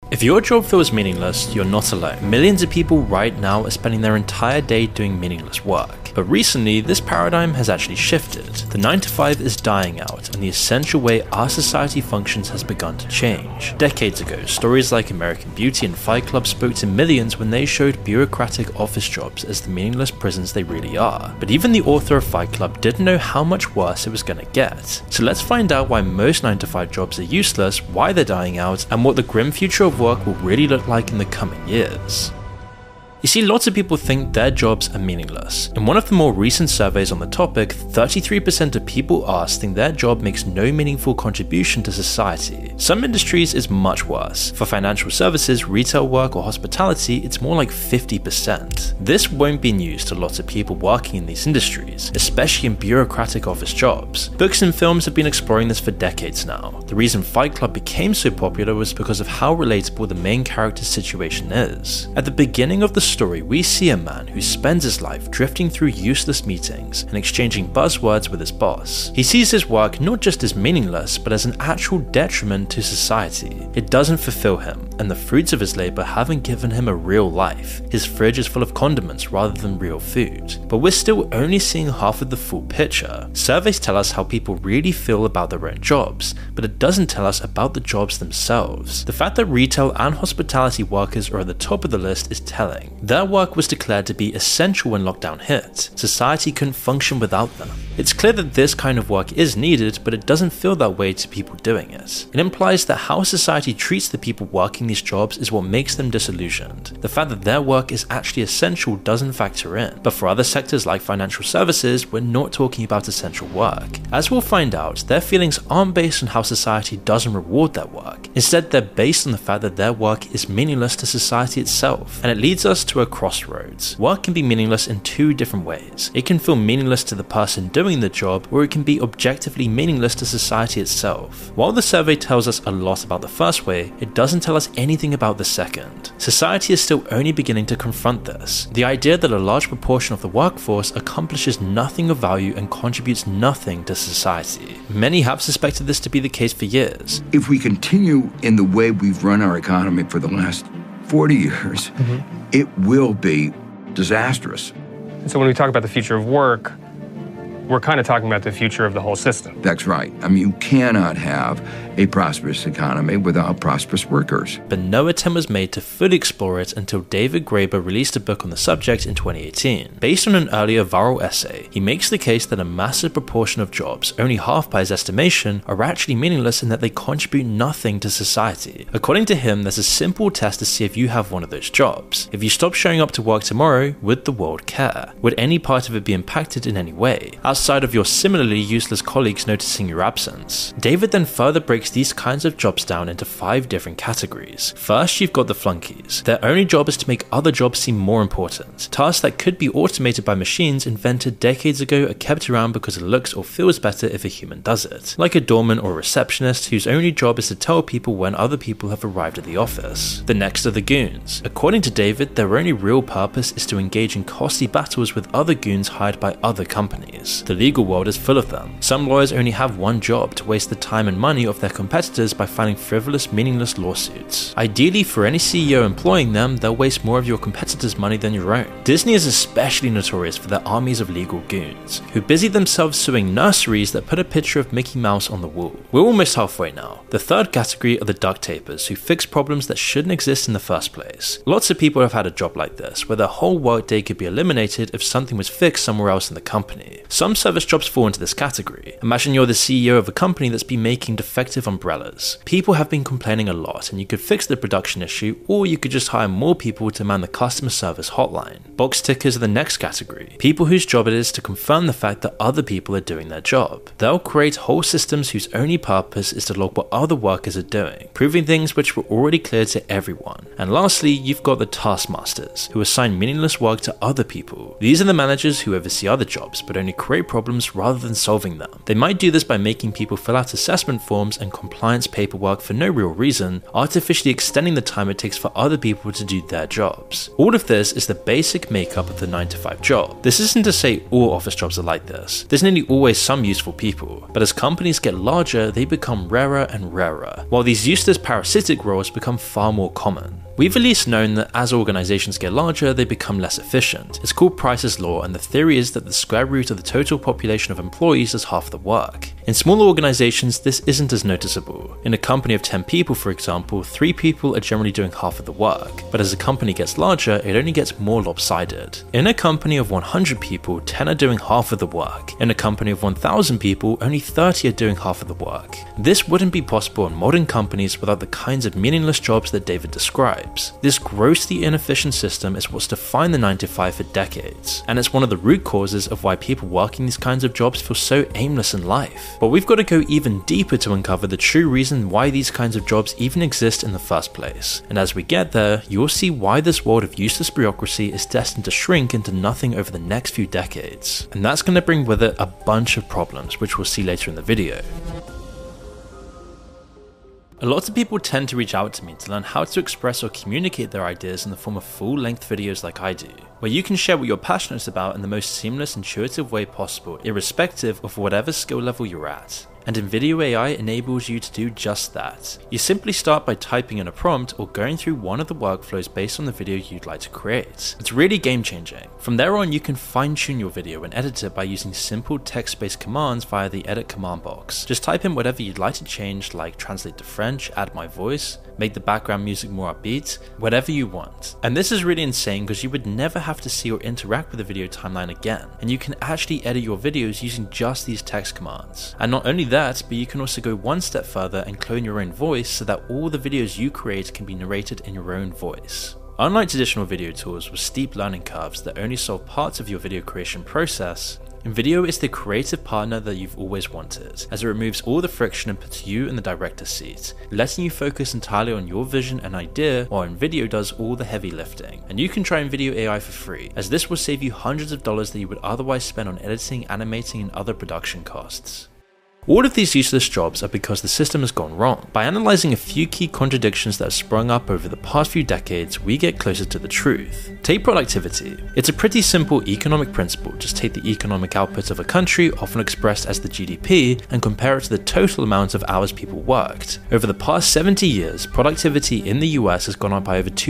If your job feels meaningless, you're not alone. Millions of people right now are spending their entire day doing meaningless work. But recently, this paradigm has actually shifted. The 9-to-5 is dying out, and the essential way our society functions has begun to change. Decades ago, stories like American Beauty and Fight Club spoke to millions when they showed bureaucratic office jobs as the meaningless prisons they really are. But even the author of Fight Club didn't know how much worse it was going to get. So let's find out why most 9-to-5 jobs are useless, why they're dying out, and what the grim future of work will really look like in the coming years. You see, lots of people think their jobs are meaningless. In one of the more recent surveys on the topic, 33% of people asked think their job makes no meaningful contribution to society. Some industries is much worse. For financial services, retail work, or hospitality, it's more like 50%. This won't be news to lots of people working in these industries, especially in bureaucratic office jobs. Books and films have been exploring this for decades now. The reason Fight Club became so popular was because of how relatable the main character's situation is. At the beginning of the story, we see a man who spends his life drifting through useless meetings and exchanging buzzwords with his boss. He sees his work not just as meaningless, but as an actual detriment to society. It doesn't fulfill him, and the fruits of his labor haven't given him a real life. His fridge is full of condiments rather than real food. But we're still only seeing half of the full picture. Surveys tell us how people really feel about their own jobs, but it doesn't tell us about the jobs themselves. The fact that retail and hospitality workers are at the top of the list is telling. Their work was declared to be essential when lockdown hit. Society couldn't function without them. It's clear that this kind of work is needed, but it doesn't feel that way to people doing it. It implies that how society treats the people working these jobs is what makes them disillusioned. The fact that their work is actually essential doesn't factor in. But for other sectors like financial services, we're not talking about essential work. As we'll find out, their feelings aren't based on how society doesn't reward their work. Instead, they're based on the fact that their work is meaningless to society itself. And it leads us to a crossroads. Work can be meaningless in two different ways. It can feel meaningless to the person doing the job, or it can be objectively meaningless to society itself. While the survey tells us a lot about the first way, it doesn't tell us anything about the second. Society is still only beginning to confront this. The idea that a large proportion of the workforce accomplishes nothing of value and contributes nothing to society. Many have suspected this to be the case for years. If we continue in the way we've run our economy for the last 40 years, it will be disastrous. So when we talk about the future of work, we're kind of talking about the future of the whole system. That's right. I mean, you cannot have a prosperous economy without prosperous workers. But no attempt was made to fully explore it until David Graeber released a book on the subject in 2018. Based on an earlier viral essay, he makes the case that a massive proportion of jobs, only half by his estimation, are actually meaningless in that they contribute nothing to society. According to him, there's a simple test to see if you have one of those jobs. If you stop showing up to work tomorrow, would the world care? Would any part of it be impacted in any way, outside of your similarly useless colleagues noticing your absence? David then further breaks these kinds of jobs down into 5 different categories. First, you've got the flunkies. Their only job is to make other jobs seem more important. Tasks that could be automated by machines invented decades ago are kept around because it looks or feels better if a human does it. Like a doorman or a receptionist whose only job is to tell people when other people have arrived at the office. The next are the goons. According to David, their only real purpose is to engage in costly battles with other goons hired by other companies. The legal world is full of them. Some lawyers only have one job: to waste the time and money of their competitors by filing frivolous, meaningless lawsuits. Ideally, for any CEO employing them, they'll waste more of your competitors' money than your own. Disney is especially notorious for their armies of legal goons, who busy themselves suing nurseries that put a picture of Mickey Mouse on the wall. We're almost halfway now. The third category are the duct tapers, who fix problems that shouldn't exist in the first place. Lots of people have had a job like this, where their whole workday could be eliminated if something was fixed somewhere else in the company. Some service jobs fall into this category. Imagine you're the CEO of a company that's been making defective umbrellas. People have been complaining a lot, and you could fix the production issue, or you could just hire more people to man the customer service hotline. Box tickers are the next category. People whose job it is to confirm the fact that other people are doing their job. They'll create whole systems whose only purpose is to log what other workers are doing, proving things which were already clear to everyone. And lastly, you've got the taskmasters, who assign meaningless work to other people. These are the managers who oversee other jobs, but only create problems rather than solving them. They might do this by making people fill out assessment forms and compliance paperwork for no real reason, artificially extending the time it takes for other people to do their jobs. All of this is the basic makeup of the 9-to-5 job. This isn't to say all office jobs are like this. There's nearly always some useful people, but as companies get larger, they become rarer and rarer, while these useless parasitic roles become far more common. We've at least known that as organizations get larger, they become less efficient. It's called Price's Law, and the theory is that the square root of the total population of employees is half the work. In smaller organizations, this isn't as noticeable. In a company of 10 people, for example, 3 people are generally doing half of the work, but as a company gets larger, it only gets more lopsided. In a company of 100 people, 10 are doing half of the work. In a company of 1,000 people, only 30 are doing half of the work. This wouldn't be possible in modern companies without the kinds of meaningless jobs that David described. This grossly inefficient system is what's defined the 9-to-5 for decades, and it's one of the root causes of why people working these kinds of jobs feel so aimless in life. But we've got to go even deeper to uncover the true reason why these kinds of jobs even exist in the first place. And as we get there, you'll see why this world of useless bureaucracy is destined to shrink into nothing over the next few decades. And that's going to bring with it a bunch of problems, which we'll see later in the video. A lot of people tend to reach out to me to learn how to express or communicate their ideas in the form of full-length videos like I do, where you can share what you're passionate about in the most seamless, intuitive way possible, irrespective of whatever skill level you're at. And InVideo AI enables you to do just that. You simply start by typing in a prompt or going through one of the workflows based on the video you'd like to create. It's really game-changing. From there on, you can fine-tune your video and edit it by using simple text-based commands via the edit command box. Just type in whatever you'd like to change, like translate to French, add my voice, make the background music more upbeat, whatever you want. And this is really insane because you would never have to see or interact with the video timeline again, and you can actually edit your videos using just these text commands. And not only that, but you can also go one step further and clone your own voice so that all the videos you create can be narrated in your own voice. Unlike traditional video tools with steep learning curves that only solve parts of your video creation process, InVideo is the creative partner that you've always wanted, as it removes all the friction and puts you in the director's seat, letting you focus entirely on your vision and idea, while InVideo does all the heavy lifting. And you can try InVideo AI for free, as this will save you hundreds of dollars that you would otherwise spend on editing, animating, and other production costs. All of these useless jobs are because the system has gone wrong. By analyzing a few key contradictions that have sprung up over the past few decades, we get closer to the truth. Take productivity. It's a pretty simple economic principle. Just take the economic output of a country, often expressed as the GDP, and compare it to the total amount of hours people worked. Over the past 70 years, productivity in the US has gone up by over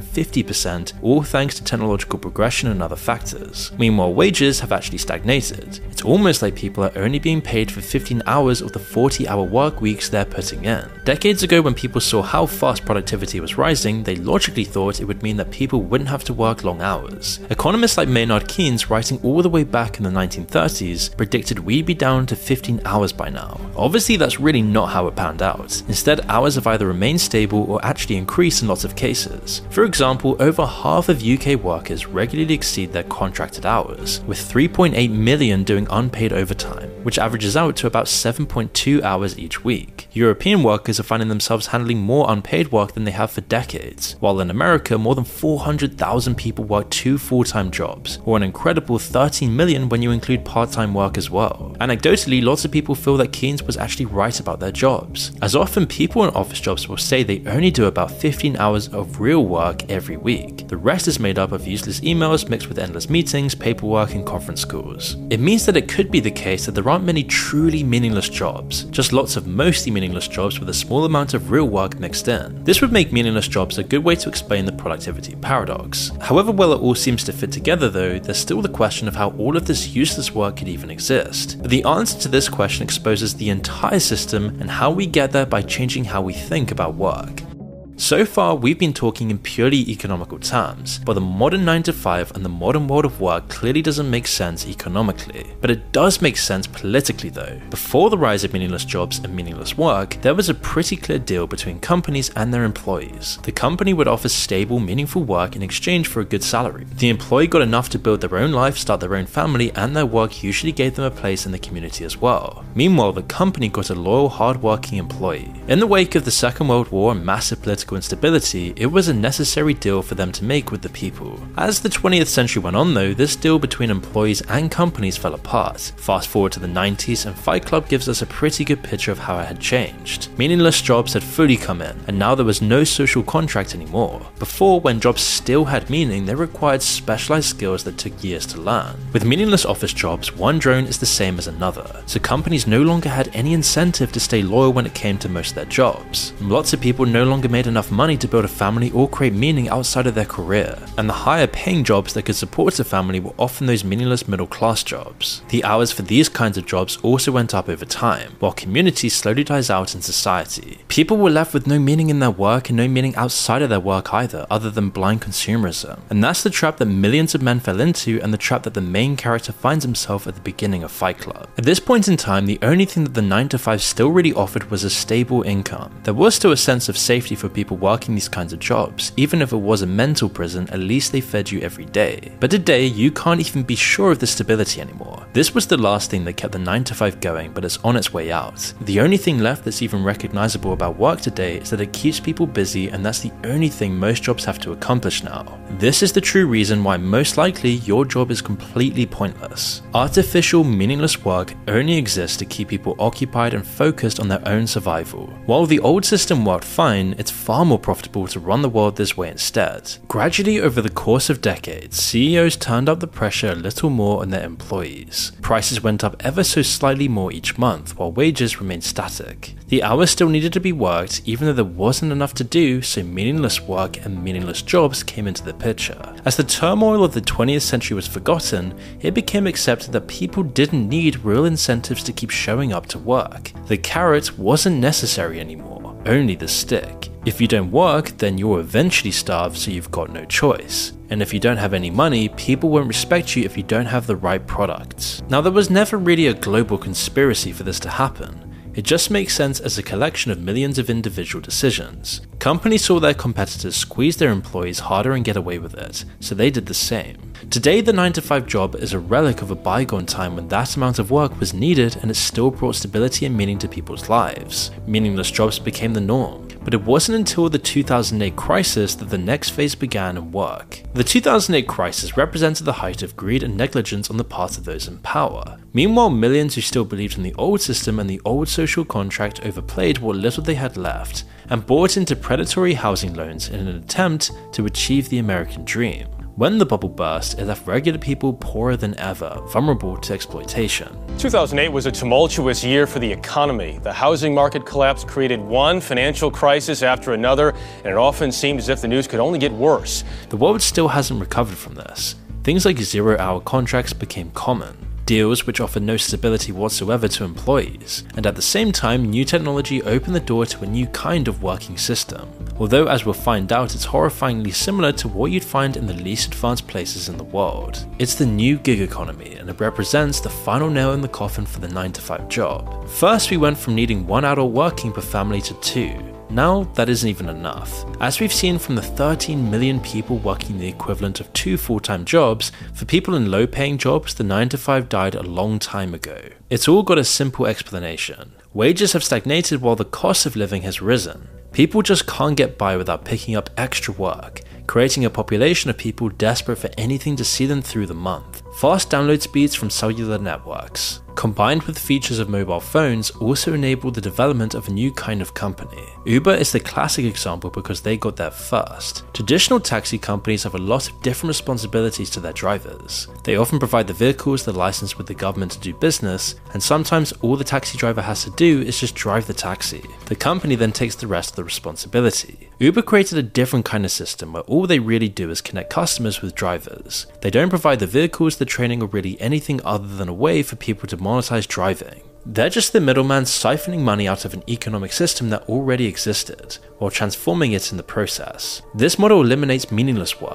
250%, all thanks to technological progression and other factors. Meanwhile, wages have actually stagnated. It's almost like people are only being paid for 15 hours of the 40-hour work weeks they're putting in. Decades ago, when people saw how fast productivity was rising, they logically thought it would mean that people wouldn't have to work long hours. Economists like Maynard Keynes, writing all the way back in the 1930s, predicted we'd be down to 15 hours by now. Obviously, that's really not how it panned out. Instead, hours have either remained stable or actually increased in lots of cases. For example, over half of UK workers regularly exceed their contracted hours, with 3.8 million doing unpaid overtime, which averages out to about 7.2 hours each week. European workers are finding themselves handling more unpaid work than they have for decades, while in America, more than 400,000 people work 2 full-time jobs, or an incredible 13 million when you include part-time work as well. Anecdotally, lots of people feel that Keynes was actually right about their jobs, as often people in office jobs will say they only do about 15 hours of real work every week. The rest is made up of useless emails mixed with endless meetings, paperwork, and conference calls. It means that it could be the case that there aren't many truly meaningless jobs, just lots of mostly meaningless jobs with a small amount of real work mixed in. This would make meaningless jobs a good way to explain the productivity paradox. However well it all seems to fit together though, there's still the question of how all of this useless work could even exist. But the answer to this question exposes the entire system and how we get there by changing how we think about work. So far, we've been talking in purely economical terms, but the modern 9-to-5 and the modern world of work clearly doesn't make sense economically. But it does make sense politically though. Before the rise of meaningless jobs and meaningless work, there was a pretty clear deal between companies and their employees. The company would offer stable, meaningful work in exchange for a good salary. The employee got enough to build their own life, start their own family, and their work usually gave them a place in the community as well. Meanwhile, the company got a loyal, hard-working employee. In the wake of the Second World War and massive political political instability, it was a necessary deal for them to make with the people. As the 20th century went on though, this deal between employees and companies fell apart. Fast forward to the 90s and Fight Club gives us a pretty good picture of how it had changed. Meaningless jobs had fully come in, and now there was no social contract anymore. Before, when jobs still had meaning, they required specialized skills that took years to learn. With meaningless office jobs, one drone is the same as another, so companies no longer had any incentive to stay loyal when it came to most of their jobs. Lots of people no longer made enough money to build a family or create meaning outside of their career, and the higher paying jobs that could support a family were often those meaningless middle class jobs. The hours for these kinds of jobs also went up over time, while community slowly dies out in society. People were left with no meaning in their work and no meaning outside of their work either, other than blind consumerism. And that's the trap that millions of men fell into, and the trap that the main character finds himself at the beginning of Fight Club. At this point in time, the only thing that the 9-to-5 still really offered was a stable income. There was still a sense of safety for people working these kinds of jobs. Even if it was a mental prison, at least they fed you every day. But today, you can't even be sure of the stability anymore. This was the last thing that kept the 9-to-5 going, but it's on its way out. The only thing left that's even recognizable about work today is that it keeps people busy, and that's the only thing most jobs have to accomplish now. This is the true reason why most likely your job is completely pointless. Artificial, meaningless work only exists to keep people occupied and focused on their own survival. While the old system worked fine, it's far more profitable to run the world this way instead. Gradually over the course of decades, CEOs turned up the pressure a little more on their employees. Prices went up ever so slightly more each month, while wages remained static. The hours still needed to be worked, even though there wasn't enough to do, so meaningless work and meaningless jobs came into the picture. As the turmoil of the 20th century was forgotten, it became accepted that people didn't need real incentives to keep showing up to work. The carrot wasn't necessary anymore, only the stick. If you don't work, then you'll eventually starve, so you've got no choice. And if you don't have any money, people won't respect you if you don't have the right products. Now, there was never really a global conspiracy for this to happen. It just makes sense as a collection of millions of individual decisions. Companies saw their competitors squeeze their employees harder and get away with it, so they did the same. Today, the 9-to-5 job is a relic of a bygone time when that amount of work was needed and it still brought stability and meaning to people's lives. Meaningless jobs became the norm. But it wasn't until the 2008 crisis that the next phase began in work. The 2008 crisis represented the height of greed and negligence on the part of those in power. Meanwhile, millions who still believed in the old system and the old social contract overplayed what little they had left and bought into predatory housing loans in an attempt to achieve the American dream. When the bubble burst, it left regular people poorer than ever, vulnerable to exploitation. 2008 was a tumultuous year for the economy. The housing market collapse created one financial crisis after another, and it often seemed as if the news could only get worse. The world still hasn't recovered from this. Things like zero-hour contracts became common. Deals which offered no stability whatsoever to employees, and at the same time, new technology opened the door to a new kind of working system. Although, as we'll find out, it's horrifyingly similar to what you'd find in the least advanced places in the world. It's the new gig economy, and it represents the final nail in the coffin for the 9-to-5 job. First, we went from needing 1 adult working per family to 2. Now, that isn't even enough. As we've seen from the 13 million people working the equivalent of 2 full-time jobs, for people in low-paying jobs, the 9-to-5 died a long time ago. It's all got a simple explanation. Wages have stagnated while the cost of living has risen. People just can't get by without picking up extra work, creating a population of people desperate for anything to see them through the month. Fast download speeds from cellular networks, combined with features of mobile phones, also enabled the development of a new kind of company. Uber is the classic example because they got there first. Traditional taxi companies have a lot of different responsibilities to their drivers. They often provide the vehicles they're licensed with the government to do business, and sometimes all the taxi driver has to do is just drive the taxi. The company then takes the rest of the responsibility. Uber created a different kind of system where all they really do is connect customers with drivers. They don't provide the vehicles, the training, or really anything other than a way for people to monetize driving. They're just the middleman siphoning money out of an economic system that already existed, while transforming it in the process. This model eliminates meaningless work,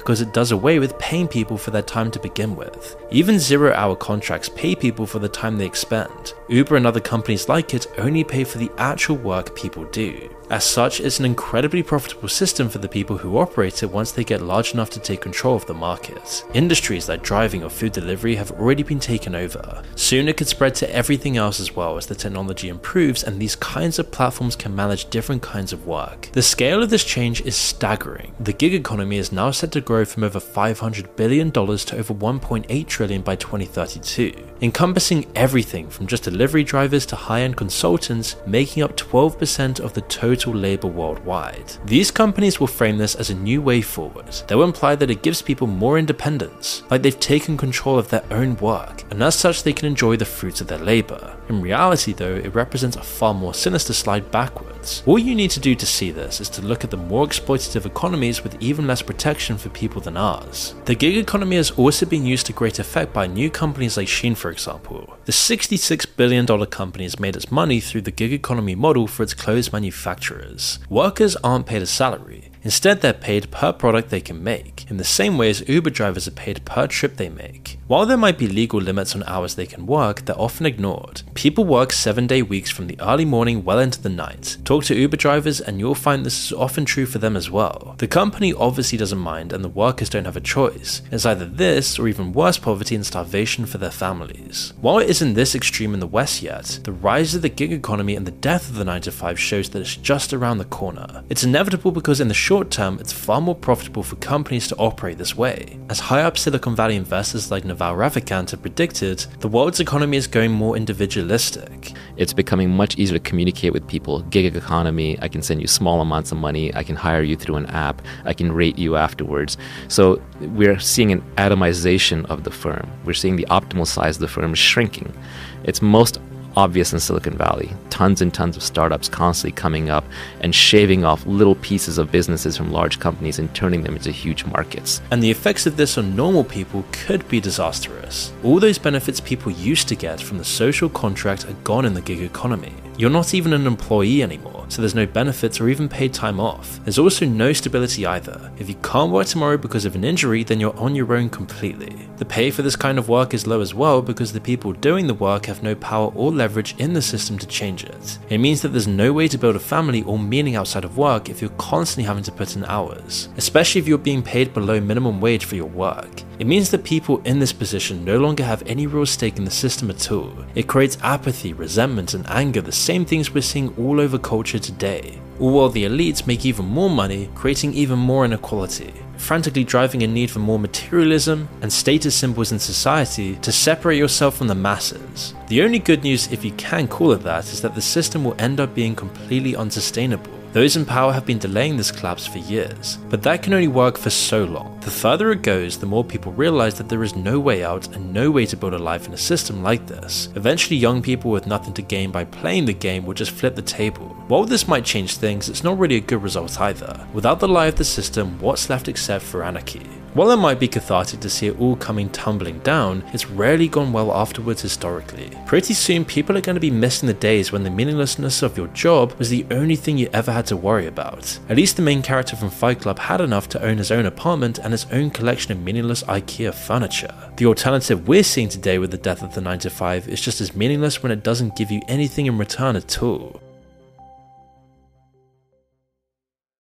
because it does away with paying people for their time to begin with. Even 0-hour contracts pay people for the time they expend. Uber and other companies like it only pay for the actual work people do. As such, it's an incredibly profitable system for the people who operate it once they get large enough to take control of the market. Industries like driving or food delivery have already been taken over. Soon it could spread to everything else as well as the technology improves and these kinds of platforms can manage different kinds of work. The scale of this change is staggering. The gig economy is now set to grow from over $500 billion to over $1.8 trillion by 2032, encompassing everything from just delivery drivers to high-end consultants, making up 12% of the total labor worldwide. These companies will frame this as a new way forward. They will imply that it gives people more independence, like they've taken control of their own work, and as such they can enjoy the fruits of their labor. In reality though, it represents a far more sinister slide backwards. All you need to do to see this is to look at the more exploitative economies with even less protection for people than ours. The gig economy has also been used to great effect by new companies like Shein, for example. The $66 billion company has made its money through the gig economy model for its clothes manufacturers. Workers aren't paid a salary. Instead, they're paid per product they can make, in the same way as Uber drivers are paid per trip they make. While there might be legal limits on hours they can work, they're often ignored. People work 7-day weeks from the early morning well into the night. Talk to Uber drivers and you'll find this is often true for them as well. The company obviously doesn't mind and the workers don't have a choice. It's either this or even worse poverty and starvation for their families. While it isn't this extreme in the West yet, the rise of the gig economy and the death of the 9-to-5 shows that it's just around the corner. It's inevitable because in the short term, it's far more profitable for companies to operate this way. As high-up Silicon Valley investors like Naval Ravikant have predicted, the world's economy is going more individualistic. It's becoming much easier to communicate with people. Gig economy, I can send you small amounts of money, I can hire you through an app, I can rate you afterwards. So we're seeing an atomization of the firm. We're seeing the optimal size of the firm shrinking. It's most obvious in Silicon Valley. Tons and tons of startups constantly coming up and shaving off little pieces of businesses from large companies and turning them into huge markets. And the effects of this on normal people could be disastrous. All those benefits people used to get from the social contract are gone in the gig economy. You're not even an employee anymore, so there's no benefits or even paid time off. There's also no stability either. If you can't work tomorrow because of an injury, then you're on your own completely. The pay for this kind of work is low as well because the people doing the work have no power or leverage in the system to change it. It means that there's no way to build a family or meaning outside of work if you're constantly having to put in hours, especially if you're being paid below minimum wage for your work. It means that people in this position no longer have any real stake in the system at all. It creates apathy, resentment, and anger, the same things we're seeing all over culture today. All while the elites make even more money, creating even more inequality, frantically driving a need for more materialism and status symbols in society to separate yourself from the masses. The only good news, if you can call it that, is that the system will end up being completely unsustainable. Those in power have been delaying this collapse for years, but that can only work for so long. The further it goes, the more people realize that there is no way out and no way to build a life in a system like this. Eventually, young people with nothing to gain by playing the game will just flip the table. While this might change things, it's not really a good result either. Without the lie of the system, what's left except for anarchy? While it might be cathartic to see it all coming tumbling down, it's rarely gone well afterwards historically. Pretty soon people are going to be missing the days when the meaninglessness of your job was the only thing you ever had to worry about. At least the main character from Fight Club had enough to own his own apartment and his own collection of meaningless IKEA furniture. The alternative we're seeing today with the death of the 9-to-5 is just as meaningless when it doesn't give you anything in return at all.